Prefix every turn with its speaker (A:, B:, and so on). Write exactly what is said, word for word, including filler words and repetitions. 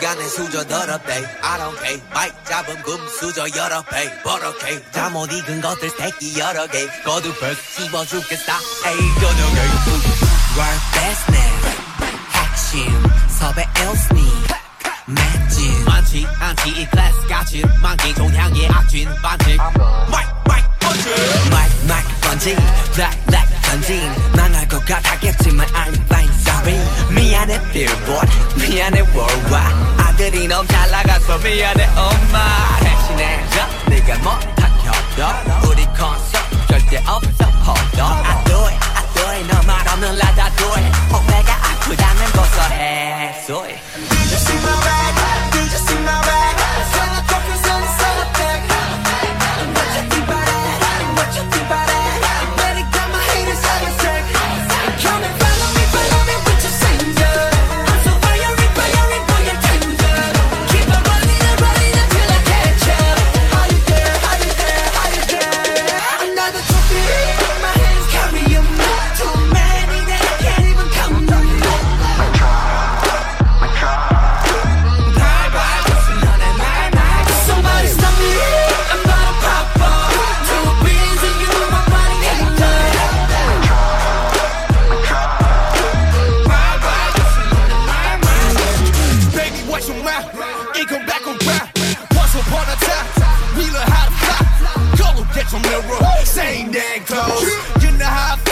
A: 안에 수저 더럽대 I don't care 마이크 잡은 금 수저 여러 배 버럭해 잠못 익은 것들 새끼 여러 개 거두벌 씹어 죽겠다 에이 저녁에 Work business 핵심 섭외 일스니 맷진 많지 않지 이 클래스 같이 만기 종향의 악진 반칙 마이크 마이크 번지 마이크 마이크 번지 블랙 블랙 던진 망할 것 같았겠지만 I'm fine sorry 미안해 billboard 미안해 worldwide 아들이 너무 잘 나가서 미안해 엄마 대신해줘 네가 못한 협력 우리 콘서트 절대 없어 hold on I do it I do it 너 말 없는 라다 do it 오해가 아프다면 고소해 소리 Did you see my bag? Did you see my bag? Santa Cruz on the summer back What you think about it? What you think about it? Better got my haters on the track Come and follow me, follow me with your singer I'm so fiery, fiery, boy, you're tender Keep on running and running until I catch up How you there, how you there, how you there Another trophy in my hands, carry them Too many that I can't even count them Somebody stop me, I'm gonna pop up Two beans and you, my body ain't done Baby, watch your mouth, it come back around Once upon a time, we learned how to fly Go look at your mirror, same damn clothes You know how I feel